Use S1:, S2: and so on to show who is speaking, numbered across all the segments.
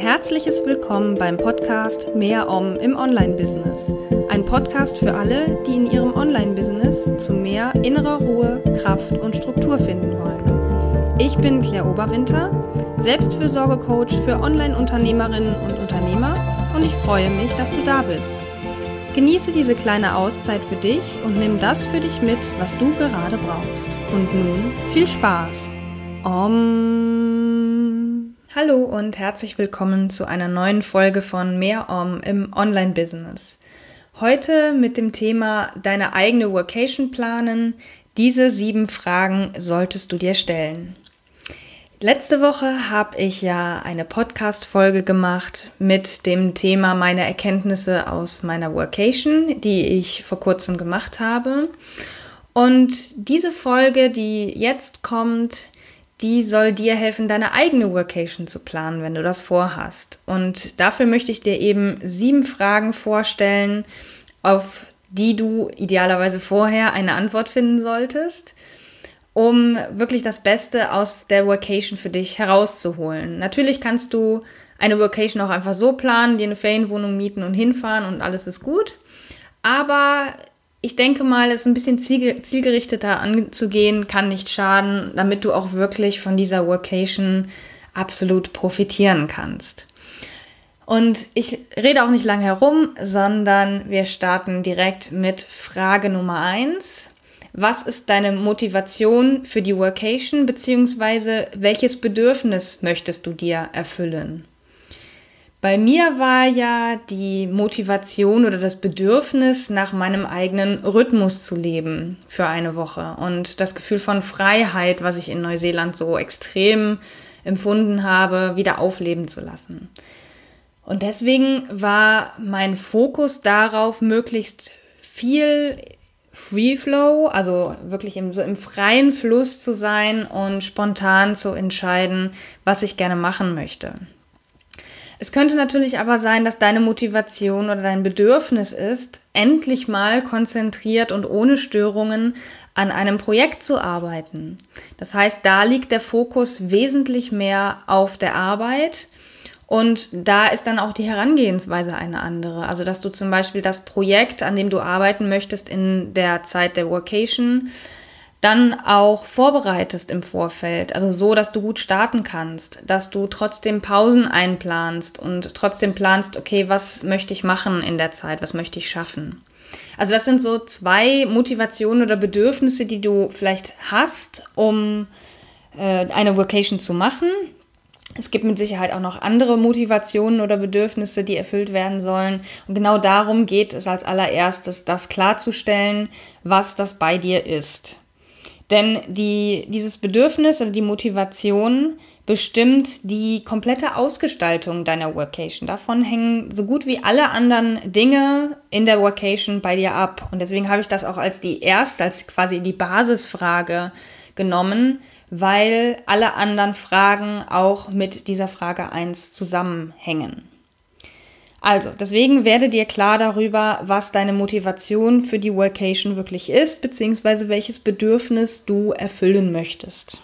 S1: herzliches Willkommen beim Podcast Mehr Om im Online-Business. Ein Podcast für alle, die in ihrem Online-Business zu mehr innerer Ruhe, Kraft und Struktur finden wollen. Ich bin Claire Oberwinter, Selbstfürsorge-Coach für Online-Unternehmerinnen und Unternehmer und ich freue mich, dass du da bist. Genieße diese kleine Auszeit für dich und nimm das für dich mit, was du gerade brauchst. Und nun viel Spaß! Hallo und herzlich willkommen zu einer neuen Folge von Mehr Om im Online-Business. Heute mit dem Thema deine eigene Workation planen. Diese 7 Fragen solltest du dir stellen. Letzte Woche habe ich ja eine Podcast-Folge gemacht mit dem Thema meine Erkenntnisse aus meiner Workation, die ich vor kurzem gemacht habe. Und diese Folge, die jetzt kommt, die soll dir helfen, deine eigene Workation zu planen, wenn du das vorhast. Und dafür möchte ich dir eben 7 Fragen vorstellen, auf die du idealerweise vorher eine Antwort finden solltest, um wirklich das Beste aus der Workation für dich herauszuholen. Natürlich kannst du eine Workation auch einfach so planen, dir eine Ferienwohnung mieten und hinfahren und alles ist gut. Aber ich denke mal, es ein bisschen zielgerichteter anzugehen, kann nicht schaden, damit du auch wirklich von dieser Workation absolut profitieren kannst. Und ich rede auch nicht lange herum, sondern wir starten direkt mit Frage Nummer 1. Was ist deine Motivation für die Workation, beziehungsweise welches Bedürfnis möchtest du dir erfüllen? Bei mir war ja die Motivation oder das Bedürfnis, nach meinem eigenen Rhythmus zu leben für eine Woche und das Gefühl von Freiheit, was ich in Neuseeland so extrem empfunden habe, wieder aufleben zu lassen. Und deswegen war mein Fokus darauf, möglichst viel Free Flow, also wirklich im freien Fluss zu sein und spontan zu entscheiden, was ich gerne machen möchte. Es könnte natürlich aber sein, dass deine Motivation oder dein Bedürfnis ist, endlich mal konzentriert und ohne Störungen an einem Projekt zu arbeiten. Das heißt, da liegt der Fokus wesentlich mehr auf der Arbeit und da ist dann auch die Herangehensweise eine andere. Also, dass du zum Beispiel das Projekt, an dem du arbeiten möchtest in der Zeit der Workation, dann auch vorbereitest im Vorfeld, also so, dass du gut starten kannst, dass du trotzdem Pausen einplanst und trotzdem planst, okay, was möchte ich machen in der Zeit, was möchte ich schaffen. Also das sind so 2 Motivationen oder Bedürfnisse, die du vielleicht hast, um eine Workation zu machen. Es gibt mit Sicherheit auch noch andere Motivationen oder Bedürfnisse, die erfüllt werden sollen. Und genau darum geht es als allererstes, das klarzustellen, was das bei dir ist. Denn dieses Bedürfnis oder die Motivation bestimmt die komplette Ausgestaltung deiner Workation. Davon hängen so gut wie alle anderen Dinge in der Workation bei dir ab. Und deswegen habe ich das auch als quasi die Basisfrage genommen, weil alle anderen Fragen auch mit dieser Frage 1 zusammenhängen. Also, deswegen werde dir klar darüber, was deine Motivation für die Workation wirklich ist, beziehungsweise welches Bedürfnis du erfüllen möchtest.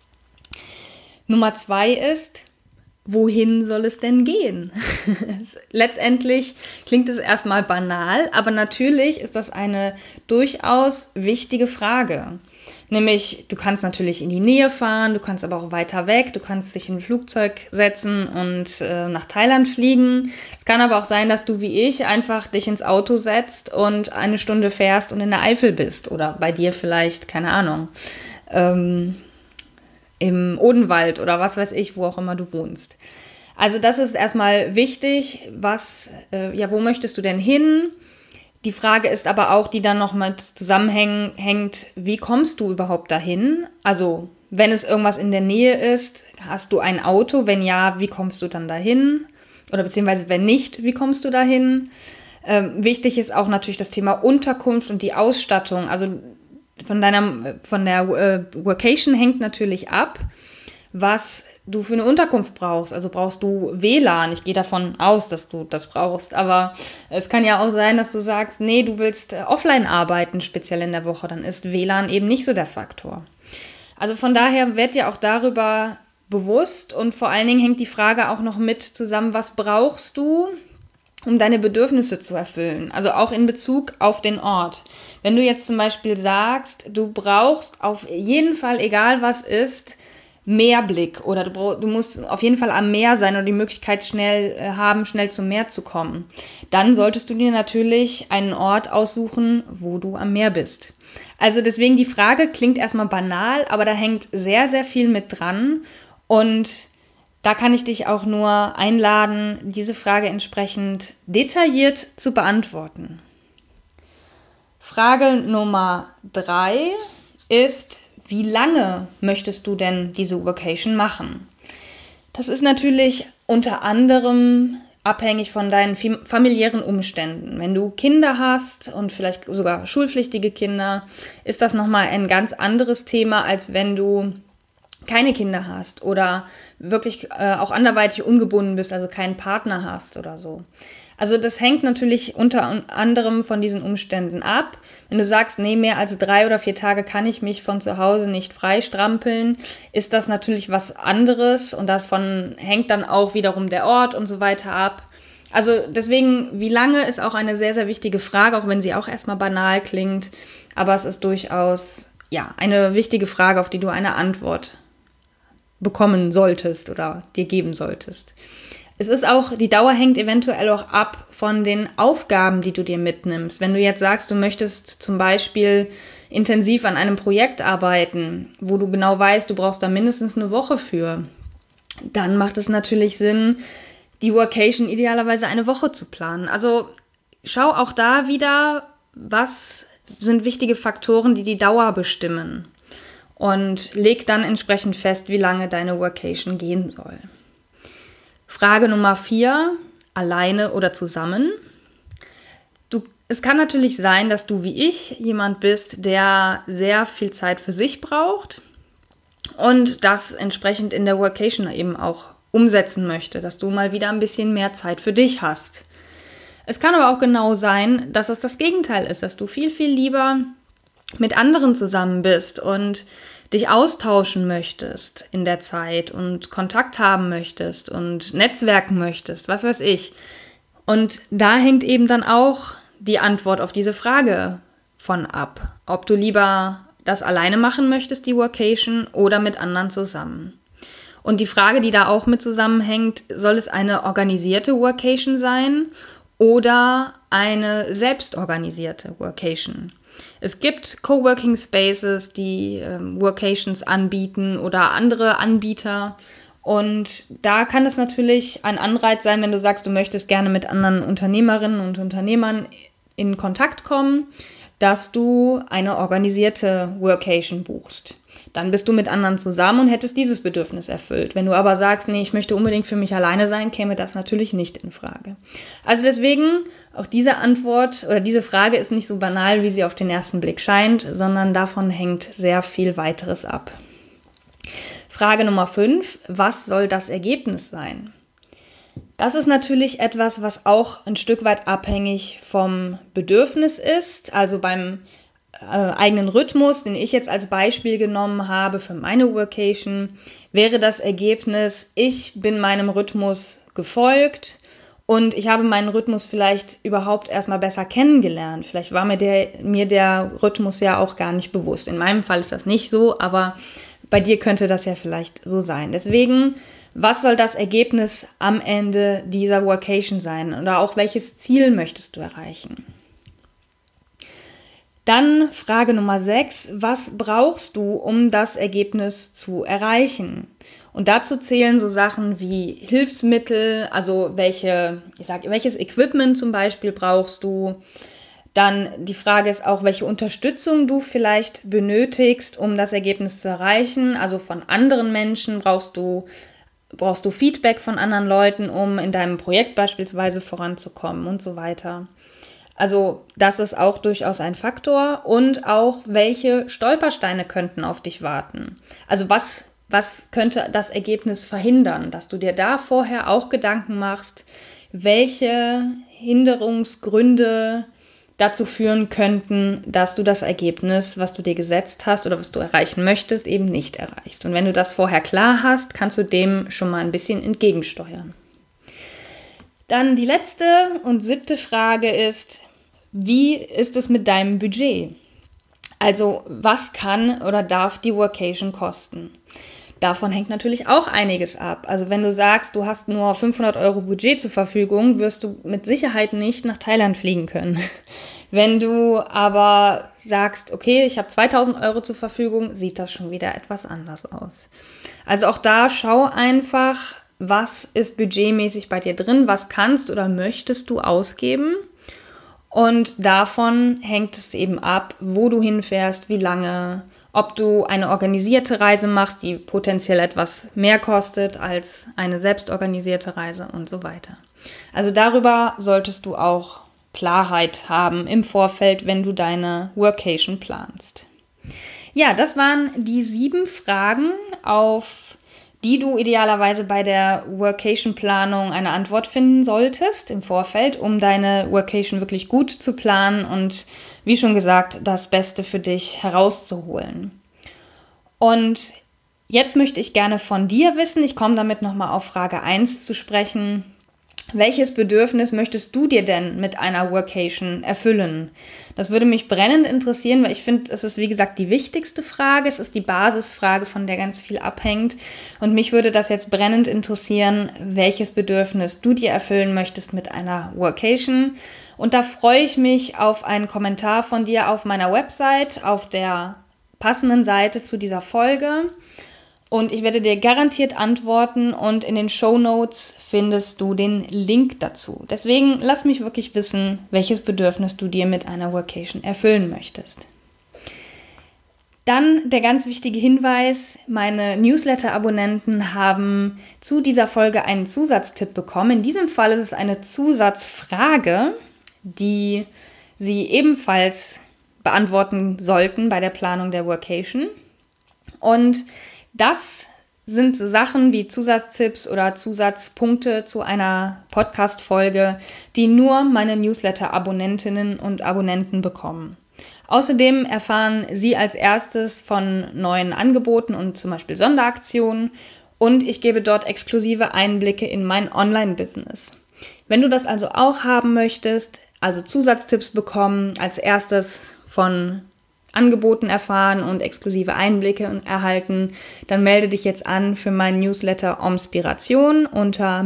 S1: Nummer 2 ist, wohin soll es denn gehen? Letztendlich klingt es erstmal banal, aber natürlich ist das eine durchaus wichtige Frage. Nämlich, du kannst natürlich in die Nähe fahren, du kannst aber auch weiter weg, du kannst dich in ein Flugzeug setzen und nach Thailand fliegen. Es kann aber auch sein, dass du wie ich einfach dich ins Auto setzt und eine Stunde fährst und in der Eifel bist. Oder bei dir vielleicht, keine Ahnung, im Odenwald oder was weiß ich, wo auch immer du wohnst. Also das ist erstmal wichtig, wo möchtest du denn hin? Die Frage ist aber auch, die dann noch mit zusammenhängt, wie kommst du überhaupt dahin? Also, wenn es irgendwas in der Nähe ist, hast du ein Auto? Wenn ja, wie kommst du dann dahin? Oder beziehungsweise wenn nicht, wie kommst du dahin? Wichtig ist auch natürlich das Thema Unterkunft und die Ausstattung. Also von der Workation hängt natürlich ab, was du für eine Unterkunft brauchst. Also brauchst du WLAN. Ich gehe davon aus, dass du das brauchst. Aber es kann ja auch sein, dass du sagst, nee, du willst offline arbeiten, speziell in der Woche. Dann ist WLAN eben nicht so der Faktor. Also von daher werd dir auch darüber bewusst und vor allen Dingen hängt die Frage auch noch mit zusammen, was brauchst du, um deine Bedürfnisse zu erfüllen, also auch in Bezug auf den Ort. Wenn du jetzt zum Beispiel sagst, du brauchst auf jeden Fall, egal was ist, Meerblick oder du musst auf jeden Fall am Meer sein oder die Möglichkeit schnell zum Meer zu kommen, dann solltest du dir natürlich einen Ort aussuchen, wo du am Meer bist. Also deswegen die Frage klingt erstmal banal, aber da hängt sehr, sehr viel mit dran und da kann ich dich auch nur einladen, diese Frage entsprechend detailliert zu beantworten. Frage Nummer 3 ist, wie lange möchtest du denn diese Workation machen? Das ist natürlich unter anderem abhängig von deinen familiären Umständen. Wenn du Kinder hast und vielleicht sogar schulpflichtige Kinder, ist das nochmal ein ganz anderes Thema, als wenn du keine Kinder hast oder wirklich auch anderweitig ungebunden bist, also keinen Partner hast oder so. Also das hängt natürlich unter anderem von diesen Umständen ab. Wenn du sagst, nee, mehr als 3 oder 4 Tage kann ich mich von zu Hause nicht freistrampeln, ist das natürlich was anderes und davon hängt dann auch wiederum der Ort und so weiter ab. Also deswegen, wie lange ist auch eine sehr, sehr wichtige Frage, auch wenn sie auch erstmal banal klingt, aber es ist durchaus eine wichtige Frage, auf die du eine Antwort bekommen solltest oder dir geben solltest. Es ist auch, die Dauer hängt eventuell auch ab von den Aufgaben, die du dir mitnimmst. Wenn du jetzt sagst, du möchtest zum Beispiel intensiv an einem Projekt arbeiten, wo du genau weißt, du brauchst da mindestens eine Woche für, dann macht es natürlich Sinn, die Workation idealerweise eine Woche zu planen. Also schau auch da wieder, was sind wichtige Faktoren, die die Dauer bestimmen. Und leg dann entsprechend fest, wie lange deine Workation gehen soll. Frage Nummer 4, alleine oder zusammen? Es kann natürlich sein, dass du wie ich jemand bist, der sehr viel Zeit für sich braucht und das entsprechend in der Workation eben auch umsetzen möchte, dass du mal wieder ein bisschen mehr Zeit für dich hast. Es kann aber auch genau sein, dass es das Gegenteil ist, dass du viel, viel lieber mit anderen zusammen bist und dich austauschen möchtest in der Zeit und Kontakt haben möchtest und netzwerken möchtest, was weiß ich. Und da hängt eben dann auch die Antwort auf diese Frage von ab, ob du lieber das alleine machen möchtest, die Workation, oder mit anderen zusammen. Und die Frage, die da auch mit zusammenhängt, soll es eine organisierte Workation sein oder eine selbstorganisierte Workation? Es gibt Coworking Spaces, die Workations anbieten oder andere Anbieter. Und da kann es natürlich ein Anreiz sein, wenn du sagst, du möchtest gerne mit anderen Unternehmerinnen und Unternehmern in Kontakt kommen, dass du eine organisierte Workation buchst. Dann bist du mit anderen zusammen und hättest dieses Bedürfnis erfüllt. Wenn du aber sagst, nee, ich möchte unbedingt für mich alleine sein, käme das natürlich nicht in Frage. Also deswegen, auch diese Antwort oder diese Frage ist nicht so banal, wie sie auf den ersten Blick scheint, sondern davon hängt sehr viel weiteres ab. Frage Nummer 5, was soll das Ergebnis sein? Das ist natürlich etwas, was auch ein Stück weit abhängig vom Bedürfnis ist, also beim eigenen Rhythmus, den ich jetzt als Beispiel genommen habe für meine Workation, wäre das Ergebnis, ich bin meinem Rhythmus gefolgt und ich habe meinen Rhythmus vielleicht überhaupt erstmal besser kennengelernt. Vielleicht war mir der Rhythmus ja auch gar nicht bewusst. In meinem Fall ist das nicht so, aber bei dir könnte das ja vielleicht so sein. Deswegen, was soll das Ergebnis am Ende dieser Workation sein oder auch welches Ziel möchtest du erreichen? Dann Frage Nummer 6, was brauchst du, um das Ergebnis zu erreichen? Und dazu zählen so Sachen wie Hilfsmittel, also welches Equipment zum Beispiel brauchst du? Dann die Frage ist auch, welche Unterstützung du vielleicht benötigst, um das Ergebnis zu erreichen. Also von anderen Menschen brauchst du Feedback von anderen Leuten, um in deinem Projekt beispielsweise voranzukommen und so weiter. Also das ist auch durchaus ein Faktor und auch, welche Stolpersteine könnten auf dich warten. Also was könnte das Ergebnis verhindern, dass du dir da vorher auch Gedanken machst, welche Hinderungsgründe dazu führen könnten, dass du das Ergebnis, was du dir gesetzt hast oder was du erreichen möchtest, eben nicht erreichst. Und wenn du das vorher klar hast, kannst du dem schon mal ein bisschen entgegensteuern. Dann die letzte und 7. Frage ist, wie ist es mit deinem Budget? Also was kann oder darf die Workation kosten? Davon hängt natürlich auch einiges ab. Also wenn du sagst, du hast nur 500 € Budget zur Verfügung, wirst du mit Sicherheit nicht nach Thailand fliegen können. Wenn du aber sagst, okay, ich habe 2000 € zur Verfügung, sieht das schon wieder etwas anders aus. Also auch da schau einfach, was ist budgetmäßig bei dir drin, was kannst oder möchtest du ausgeben. Und davon hängt es eben ab, wo du hinfährst, wie lange, ob du eine organisierte Reise machst, die potenziell etwas mehr kostet als eine selbstorganisierte Reise und so weiter. Also darüber solltest du auch Klarheit haben im Vorfeld, wenn du deine Workation planst. Ja, das waren die 7 Fragen, auf die du idealerweise bei der Workation-Planung eine Antwort finden solltest im Vorfeld, um deine Workation wirklich gut zu planen und, wie schon gesagt, das Beste für dich herauszuholen. Und jetzt möchte ich gerne von dir wissen, ich komme damit nochmal auf Frage 1 zu sprechen. Welches Bedürfnis möchtest du dir denn mit einer Workation erfüllen? Das würde mich brennend interessieren, weil ich finde, es ist wie gesagt die wichtigste Frage. Es ist die Basisfrage, von der ganz viel abhängt. Und mich würde das jetzt brennend interessieren, welches Bedürfnis du dir erfüllen möchtest mit einer Workation. Und da freue ich mich auf einen Kommentar von dir auf meiner Website, auf der passenden Seite zu dieser Folge. Und ich werde dir garantiert antworten und in den Shownotes findest du den Link dazu. Deswegen lass mich wirklich wissen, welches Bedürfnis du dir mit einer Workation erfüllen möchtest. Dann der ganz wichtige Hinweis, meine Newsletter-Abonnenten haben zu dieser Folge einen Zusatztipp bekommen. In diesem Fall ist es eine Zusatzfrage, die sie ebenfalls beantworten sollten bei der Planung der Workation. Und das sind Sachen wie Zusatztipps oder Zusatzpunkte zu einer Podcast-Folge, die nur meine Newsletter-Abonnentinnen und Abonnenten bekommen. Außerdem erfahren Sie als erstes von neuen Angeboten und zum Beispiel Sonderaktionen und ich gebe dort exklusive Einblicke in mein Online-Business. Wenn du das also auch haben möchtest, also Zusatztipps bekommen, als erstes von Angeboten erfahren und exklusive Einblicke erhalten, dann melde dich jetzt an für meinen Newsletter Omspiration unter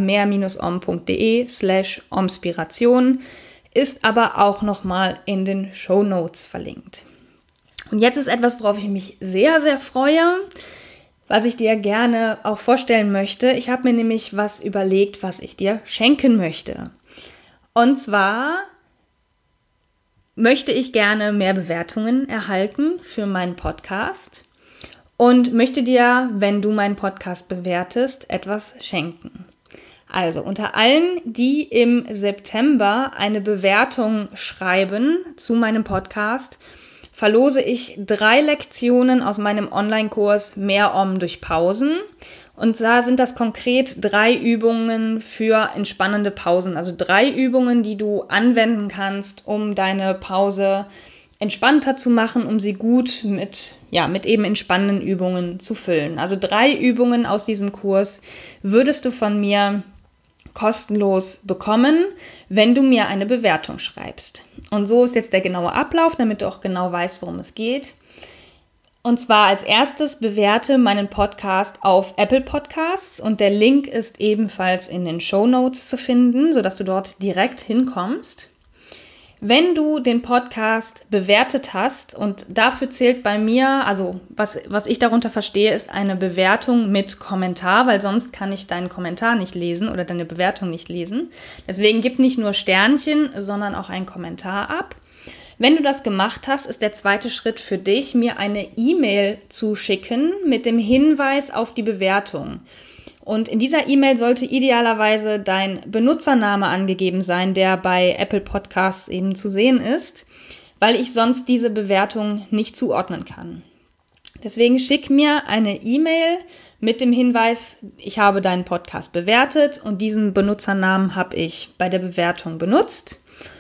S1: mehr-om.de/Omspiration, ist aber auch nochmal in den Shownotes verlinkt. Und jetzt ist etwas, worauf ich mich sehr, sehr freue, was ich dir gerne auch vorstellen möchte. Ich habe mir nämlich was überlegt, was ich dir schenken möchte. Und zwar möchte ich gerne mehr Bewertungen erhalten für meinen Podcast und möchte dir, wenn du meinen Podcast bewertest, etwas schenken. Also unter allen, die im September eine Bewertung schreiben zu meinem Podcast, verlose ich 3 Lektionen aus meinem Online-Kurs Mehr Om durch Pausen. Und da sind das konkret 3 Übungen für entspannende Pausen. Also 3 Übungen, die du anwenden kannst, um deine Pause entspannter zu machen, um sie gut mit eben entspannenden Übungen zu füllen. Also 3 Übungen aus diesem Kurs würdest du von mir kostenlos bekommen, wenn du mir eine Bewertung schreibst. Und so ist jetzt der genaue Ablauf, damit du auch genau weißt, worum es geht. Und zwar als erstes bewerte meinen Podcast auf Apple Podcasts und der Link ist ebenfalls in den Shownotes zu finden, sodass du dort direkt hinkommst. Wenn du den Podcast bewertet hast und dafür zählt bei mir, also was ich darunter verstehe, ist eine Bewertung mit Kommentar, weil sonst kann ich deinen Kommentar nicht lesen oder deine Bewertung nicht lesen. Deswegen gib nicht nur Sternchen, sondern auch einen Kommentar ab. Wenn du das gemacht hast, ist der zweite Schritt für dich, mir eine E-Mail zu schicken mit dem Hinweis auf die Bewertung. Und in dieser E-Mail sollte idealerweise dein Benutzername angegeben sein, der bei Apple Podcasts eben zu sehen ist, weil ich sonst diese Bewertung nicht zuordnen kann. Deswegen schick mir eine E-Mail mit dem Hinweis, ich habe deinen Podcast bewertet und diesen Benutzernamen habe ich bei der Bewertung benutzt.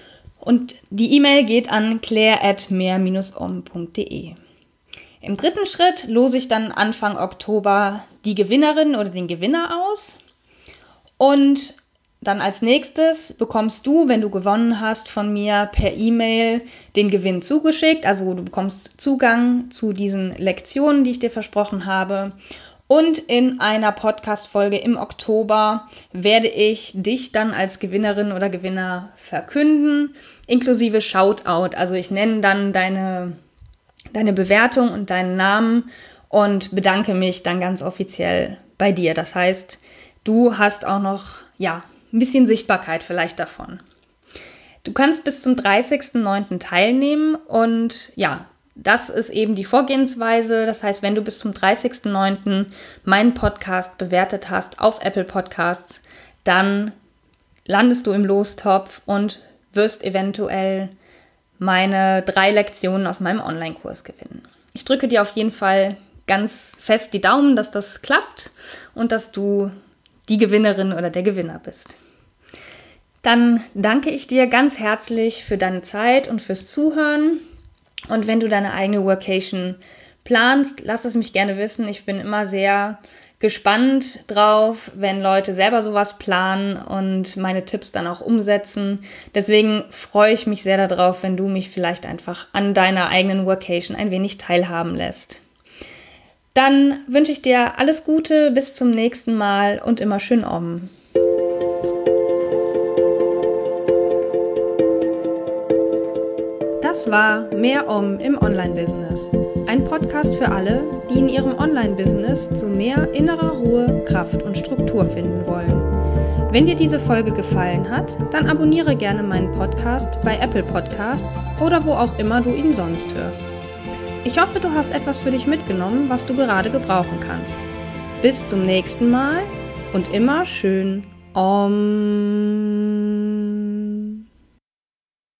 S1: Und die E-Mail geht an claire@mehr-om.de. Im dritten Schritt lose ich dann Anfang Oktober die Gewinnerin oder den Gewinner aus. Und dann als nächstes bekommst du, wenn du gewonnen hast, von mir per E-Mail den Gewinn zugeschickt. Also du bekommst Zugang zu diesen Lektionen, die ich dir versprochen habe. Und in einer Podcast-Folge im Oktober werde ich dich dann als Gewinnerin oder Gewinner verkünden, inklusive Shoutout. Also ich nenne dann deine Bewertung und deinen Namen und bedanke mich dann ganz offiziell bei dir. Das heißt, du hast auch noch, ein bisschen Sichtbarkeit vielleicht davon. Du kannst bis zum 30.09. teilnehmen und das ist eben die Vorgehensweise. Das heißt, wenn du bis zum 30.09. meinen Podcast bewertet hast auf Apple Podcasts, dann landest du im Lostopf und wirst eventuell meine 3 Lektionen aus meinem Online-Kurs gewinnen. Ich drücke dir auf jeden Fall ganz fest die Daumen, dass das klappt und dass du die Gewinnerin oder der Gewinner bist. Dann danke ich dir ganz herzlich für deine Zeit und fürs Zuhören. Und wenn du deine eigene Workation planst, lass es mich gerne wissen. Ich bin immer sehr gespannt drauf, wenn Leute selber sowas planen und meine Tipps dann auch umsetzen. Deswegen freue ich mich sehr darauf, wenn du mich vielleicht einfach an deiner eigenen Workation ein wenig teilhaben lässt. Dann wünsche ich dir alles Gute, bis zum nächsten Mal und immer schön Om. Das war Mehr Om im Online-Business. Ein Podcast für alle, die in ihrem Online-Business zu mehr innerer Ruhe, Kraft und Struktur finden wollen. Wenn dir diese Folge gefallen hat, dann abonniere gerne meinen Podcast bei Apple Podcasts oder wo auch immer du ihn sonst hörst. Ich hoffe, du hast etwas für dich mitgenommen, was du gerade gebrauchen kannst. Bis zum nächsten Mal und immer schön Om.